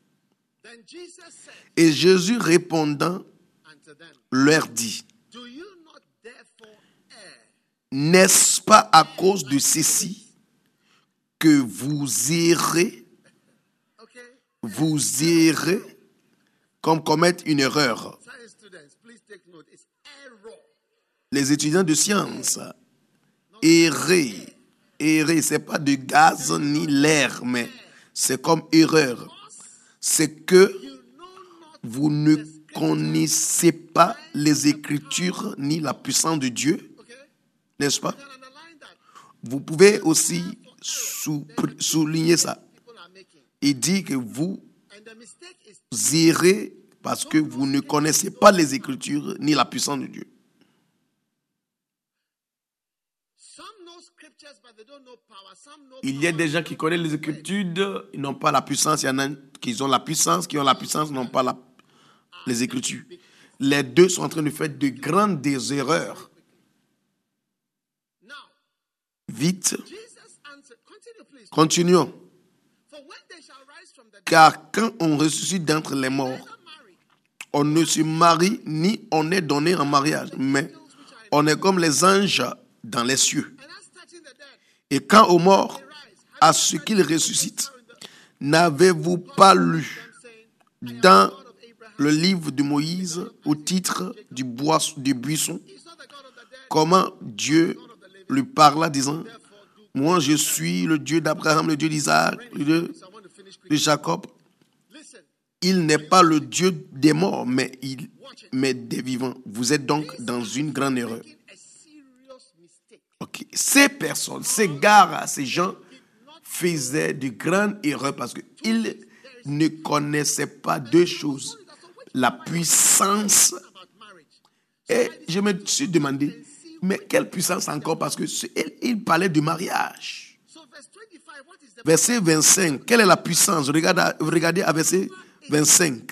Et Jésus répondant leur dit, n'est-ce pas à cause de ceci que vous errez comme commettre une erreur. Les étudiants de sciences, errer, c'est pas de gaz ni l'air, mais c'est comme erreur. C'est que vous ne connaissez pas les Écritures ni la puissance de Dieu, n'est-ce pas? Vous pouvez aussi souligner ça et dire que vous errez parce que vous ne connaissez pas les Écritures ni la puissance de Dieu. Il y a des gens qui connaissent les Écritures, ils n'ont pas la puissance. Il y en a qui ont la puissance, n'ont pas les Écritures. Les deux sont en train de faire de grandes erreurs. Vite. Continuons. Car quand on ressuscite d'entre les morts, on ne se marie ni on est donné en mariage, mais on est comme les anges dans les cieux. Et quand aux morts, à ce qu'ils ressuscitent, n'avez-vous pas lu dans le livre de Moïse, au titre du buisson, comment Dieu lui parla disant, « Moi, je suis le Dieu d'Abraham, le Dieu d'Isaac, le Dieu de Jacob. » Il n'est pas le Dieu des morts, mais des vivants. Vous êtes donc dans une grande erreur. Okay. Ces personnes, ces gars, ces gens faisaient de grandes erreurs parce qu'ils ne connaissaient pas deux choses. La puissance. Et je me suis demandé, mais quelle puissance encore? Parce qu'il parlait du mariage. Verset 25, quelle est la puissance? Regardez à verset 25.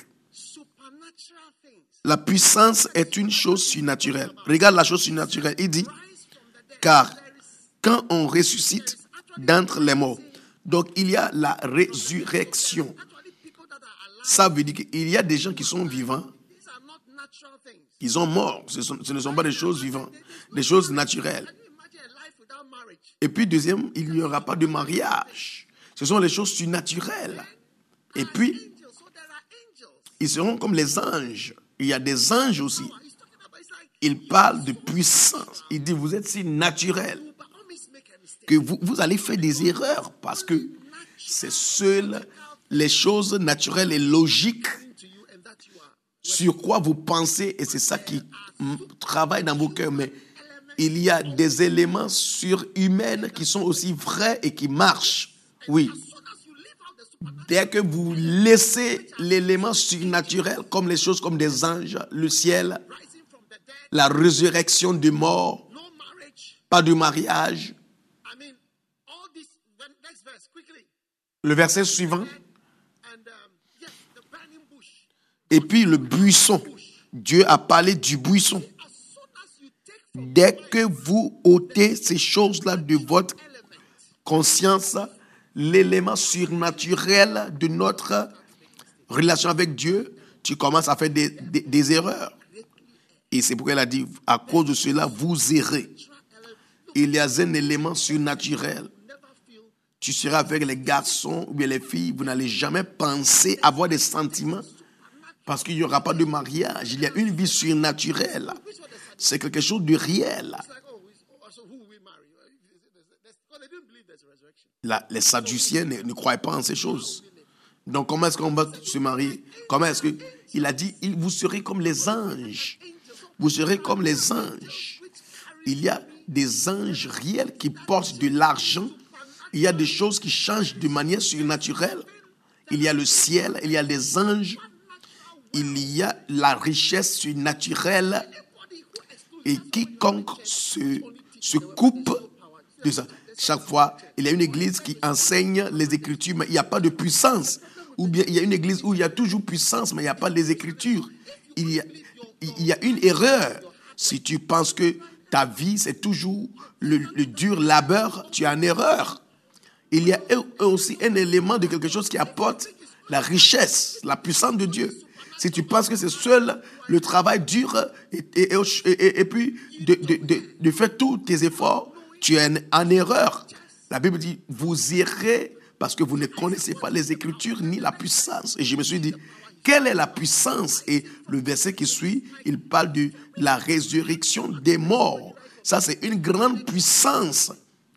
La puissance est une chose surnaturelle. Regarde la chose surnaturelle. Il dit, car quand on ressuscite d'entre les morts, donc il y a la résurrection. Ça veut dire qu'il y a des gens qui sont vivants, ils sont morts. Ce ne sont pas des choses vivantes, des choses naturelles. Et puis deuxième, il n'y aura pas de mariage. Ce sont les choses surnaturelles. Et puis, ils seront comme les anges. Il y a des anges aussi. Il parle de puissance. Il dit, vous êtes si naturel que vous allez faire des erreurs parce que c'est seules les choses naturelles et logiques sur quoi vous pensez et c'est ça qui travaille dans vos cœurs. Mais il y a des éléments surhumains qui sont aussi vrais et qui marchent. Oui. Dès que vous laissez l'élément surnaturel comme les choses comme des anges, le ciel, la résurrection des morts, pas de mariage. Le verset suivant. Et puis le buisson. Dieu a parlé du buisson. Dès que vous ôtez ces choses-là de votre conscience, l'élément surnaturel de notre relation avec Dieu, tu commences à faire des erreurs. Et c'est pourquoi elle a dit, à cause de cela, vous errez. Il y a un élément surnaturel. Tu seras avec les garçons ou bien les filles, vous n'allez jamais penser avoir des sentiments parce qu'il n'y aura pas de mariage. Il y a une vie surnaturelle. C'est quelque chose de réel. Les Sadduciens ne croient pas en ces choses. Donc comment est-ce qu'on va se marier? Comment est-ce qu'il a dit, vous serez comme les anges. Vous serez comme les anges. Il y a des anges réels qui portent de l'argent. Il y a des choses qui changent de manière surnaturelle. Il y a le ciel, il y a les anges. Il y a la richesse surnaturelle. Et quiconque se coupe de ça. Chaque fois, il y a une église qui enseigne les Écritures, mais il n'y a pas de puissance. Ou bien il y a une église où il y a toujours puissance, mais il n'y a pas les Écritures. Il y a une erreur. Si tu penses que ta vie, c'est toujours le dur labeur, tu es en erreur. Il y a aussi un élément de quelque chose qui apporte la richesse, la puissance de Dieu. Si tu penses que c'est seul le travail dur et puis de faire tous tes efforts, tu es en erreur. La Bible dit, vous irez parce que vous ne connaissez pas les Écritures ni la puissance. Et je me suis dit, Quelle est la puissance? Et le verset qui suit, il parle de la résurrection des morts. Ça, c'est une grande puissance.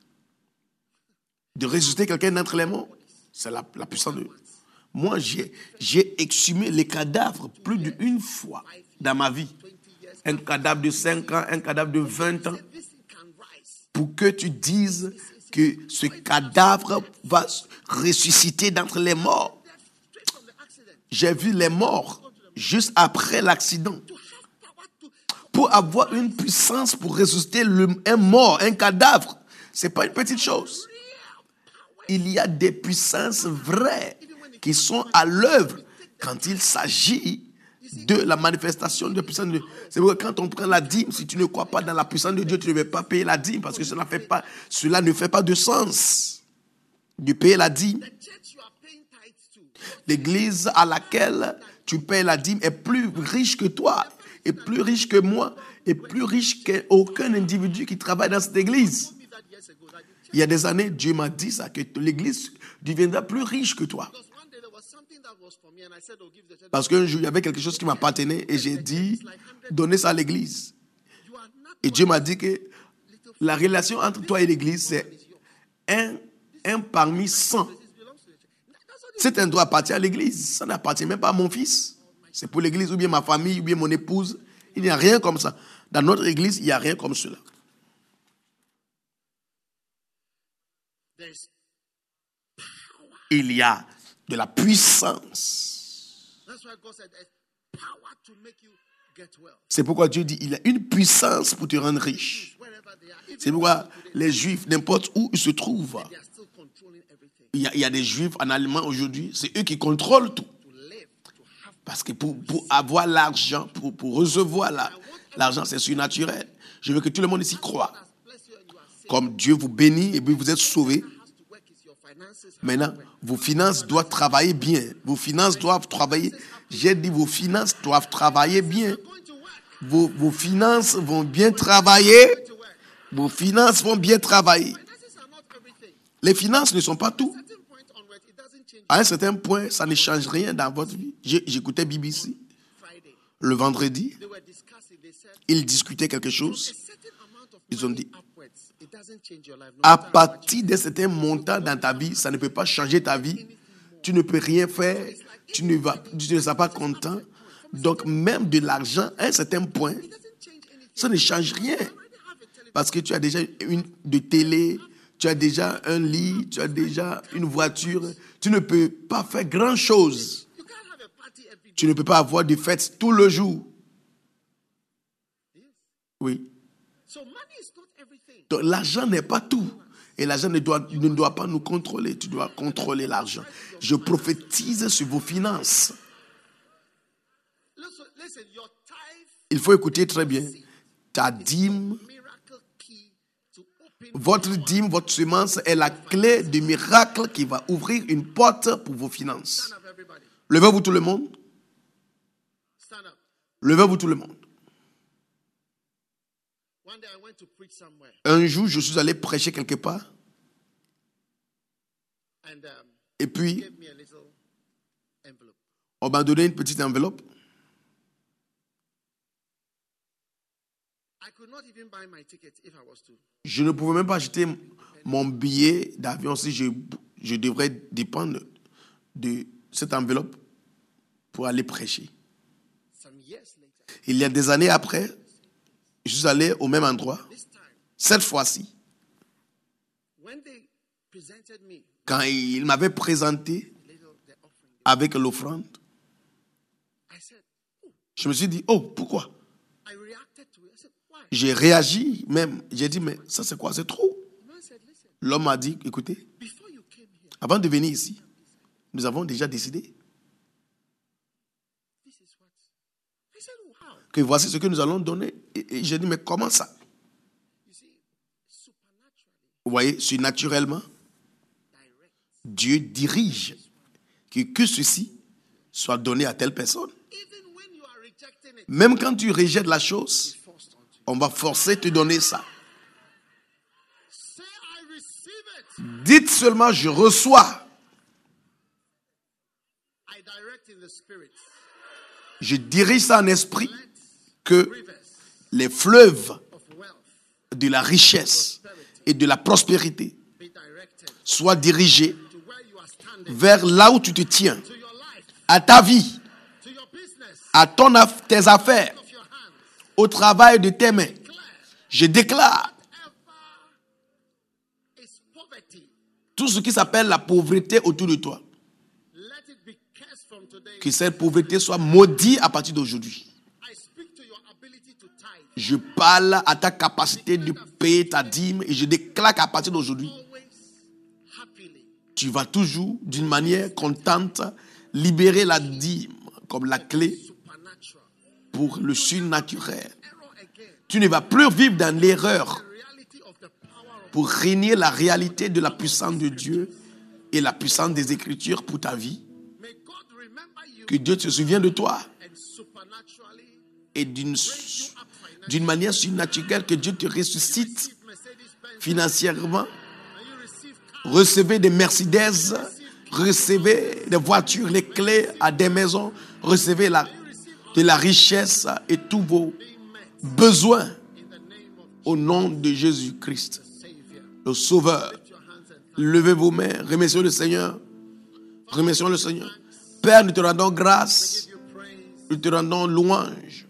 De ressusciter quelqu'un d'entre les morts, c'est la puissance de Dieu. Moi, j'ai exhumé les cadavres plus d'une fois dans ma vie. Un cadavre de 5 ans, un cadavre de 20 ans. Pour que tu dises que ce cadavre va ressusciter d'entre les morts. J'ai vu les morts juste après l'accident. Pour avoir une puissance pour ressusciter un mort, un cadavre, ce n'est pas une petite chose. Il y a des puissances vraies qui sont à l'œuvre quand il s'agit de la manifestation de la puissance de Dieu. C'est pourquoi quand on prend la dîme, si tu ne crois pas dans la puissance de Dieu, tu ne vais pas payer la dîme parce que cela ne fait pas de sens de payer la dîme. L'église à laquelle tu payes la dîme est plus riche que toi, est plus riche que moi, est plus riche qu'aucun individu qui travaille dans cette église. Il y a des années, Dieu m'a dit ça, que l'église deviendra plus riche que toi. Parce qu'un jour, il y avait quelque chose qui m'appartenait et j'ai dit, donnez ça à l'église. Et Dieu m'a dit que la relation entre toi et l'église, c'est un parmi 100. Cet endroit appartient à l'église. Ça n'appartient même pas à mon fils. C'est pour l'église ou bien ma famille ou bien mon épouse. Il n'y a rien comme ça. Dans notre église, il n'y a rien comme cela. Il y a de la puissance. C'est pourquoi Dieu dit il y a une puissance pour te rendre riche. C'est pourquoi les Juifs, n'importe où ils se trouvent, il y a des Juifs en Allemagne aujourd'hui, c'est eux qui contrôlent tout. Parce que pour avoir l'argent, pour recevoir l'argent, c'est surnaturel. Je veux que tout le monde ici croit. Comme Dieu vous bénit et puis vous êtes sauvés. Maintenant, vos finances doivent travailler bien. Vos finances doivent travailler. J'ai dit vos finances doivent travailler bien. Vos finances vont bien travailler. Vos finances vont bien travailler. Les finances ne sont pas tout. À un certain point, ça ne change rien dans votre vie. J'écoutais BBC le vendredi. Ils discutaient quelque chose. Ils ont dit, à partir d'un certain montant dans ta vie, ça ne peut pas changer ta vie. Tu ne peux rien faire. Tu ne seras pas content. Donc, même de l'argent, à un certain point, ça ne change rien. Parce que tu as déjà une télé, tu as déjà un lit, tu as déjà une voiture. Tu ne peux pas faire grand-chose. Tu ne peux pas avoir des fêtes tout le jour. Oui. Donc, l'argent n'est pas tout. Et l'argent ne doit pas nous contrôler. Tu dois contrôler l'argent. Je prophétise sur vos finances. Il faut écouter très bien. Ta dîme, votre dîme, votre semence est la clé du miracle qui va ouvrir une porte pour vos finances. Levez-vous tout le monde. Levez-vous tout le monde. Un jour, je suis allé prêcher quelque part. Et puis, on m'a donné une petite enveloppe. Je ne pouvais même pas acheter mon billet d'avion si je devrais dépendre de cette enveloppe pour aller prêcher. Il y a des années après, je suis allé au même endroit. Cette fois-ci, quand il m'avait présenté avec l'offrande, je me suis dit, oh, pourquoi? J'ai réagi même. J'ai dit, mais ça c'est quoi? C'est trop. L'homme m'a dit, écoutez, avant de venir ici, nous avons déjà décidé que voici ce que nous allons donner. Et j'ai dit, mais comment ça? Vous voyez, surnaturellement, Dieu dirige que ceci soit donné à telle personne. Même quand tu rejettes la chose, on va forcer de te donner ça. Dites seulement, je reçois. Je dirige ça en esprit que les fleuves de la richesse et de la prospérité soient dirigés vers là où tu te tiens, à ta vie, à tes affaires, au travail de tes mains. Je déclare tout ce qui s'appelle la pauvreté autour de toi. Que cette pauvreté soit maudite à partir d'aujourd'hui. Je parle à ta capacité de payer ta dîme et je déclare qu'à partir d'aujourd'hui, tu vas toujours, d'une manière contente, libérer la dîme comme la clé pour le surnaturel. Tu ne vas plus vivre dans l'erreur pour régner la réalité de la puissance de Dieu et la puissance des Écritures pour ta vie. Que Dieu se souvienne de toi et d'une manière surnaturelle que Dieu te ressuscite financièrement. Recevez des Mercedes, recevez des voitures, les clés à des maisons, recevez de la richesse et tous vos besoins au nom de Jésus-Christ, le Sauveur. Levez vos mains, remerciez le Seigneur. Remercions le Seigneur. Père, nous te rendons grâce, nous te rendons louange.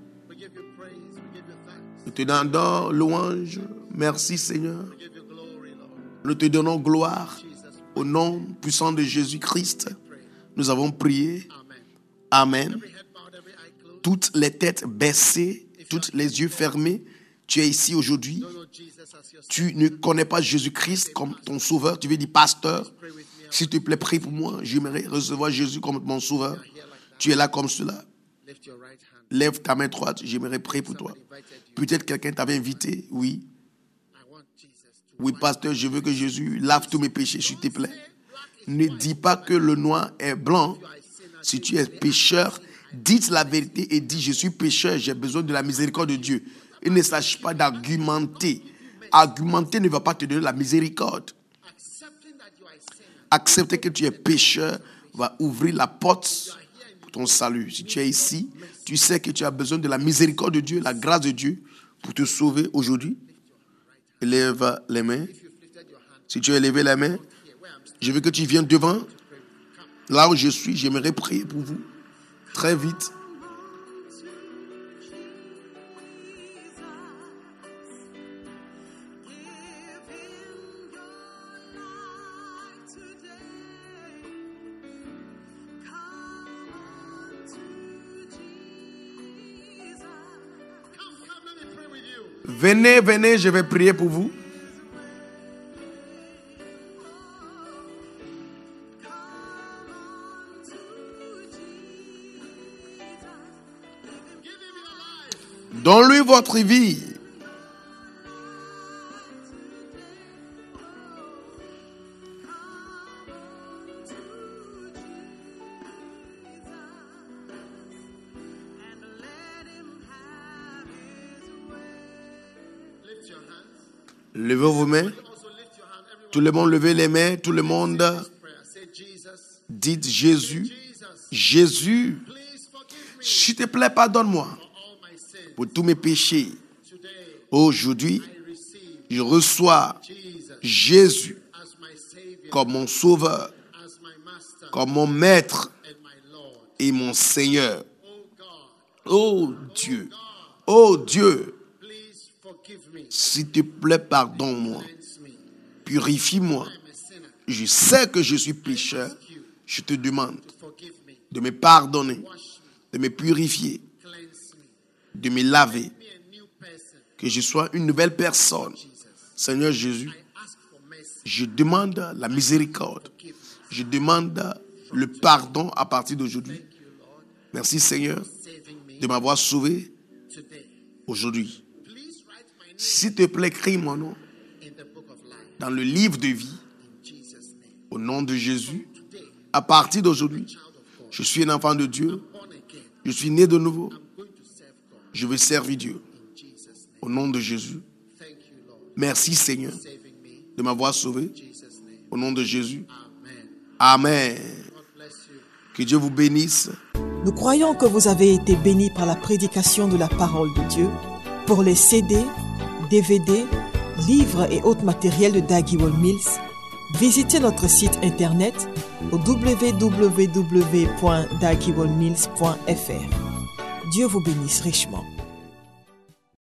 Nous te rendons louange. Merci Seigneur. Nous te donnons gloire au nom puissant de Jésus-Christ. Nous avons prié. Amen. Toutes les têtes baissées, tous les yeux fermés. Tu es ici aujourd'hui. Tu ne connais pas Jésus-Christ comme ton sauveur. Tu veux dire pasteur. S'il te plaît, prie pour moi. J'aimerais recevoir Jésus comme mon sauveur. Tu es là comme cela. Lève ta main droite. J'aimerais prier pour toi. Peut-être quelqu'un t'avait invité. Oui. Oui, pasteur, je veux que Jésus lave tous mes péchés, s'il te plaît. Ne dis pas que le noir est blanc. Si tu es pécheur, dites la vérité et dis, je suis pécheur, j'ai besoin de la miséricorde de Dieu. Il ne s'agit pas d'argumenter. Argumenter ne va pas te donner la miséricorde. Accepter que tu es pécheur va ouvrir la porte pour ton salut. Si tu es ici, tu sais que tu as besoin de la miséricorde de Dieu, la grâce de Dieu pour te sauver aujourd'hui. Lève les mains. Si tu as levé les mains, je veux que tu viennes devant. Là où je suis, j'aimerais prier pour vous. Très vite. Venez, venez, je vais prier pour vous. Donne-lui votre vie. Levez vos mains. Tout le monde levez les mains. Tout le monde dites Jésus. Jésus, s'il te plaît, pardonne-moi pour tous mes péchés. Aujourd'hui, je reçois Jésus comme mon sauveur, comme mon maître et mon Seigneur. Oh Dieu, s'il te plaît, pardonne-moi. Purifie-moi. Je sais que je suis pécheur. Je te demande de me pardonner, de me purifier, de me laver. Que je sois une nouvelle personne. Seigneur Jésus, je demande la miséricorde. Je demande le pardon à partir d'aujourd'hui. Merci Seigneur de m'avoir sauvé aujourd'hui. S'il te plaît, écris mon nom dans le livre de vie. Au nom de Jésus, à partir d'aujourd'hui, je suis un enfant de Dieu. Je suis né de nouveau. Je veux servir Dieu. Au nom de Jésus. Merci Seigneur de m'avoir sauvé. Au nom de Jésus. Amen. Que Dieu vous bénisse. Nous croyons que vous avez été bénis par la prédication de la parole de Dieu. Pour les CD, DVD, livres et autres matériels de Dag Heward-Mills, visitez notre site internet au www.daghewardmills.fr. Dieu vous bénisse richement.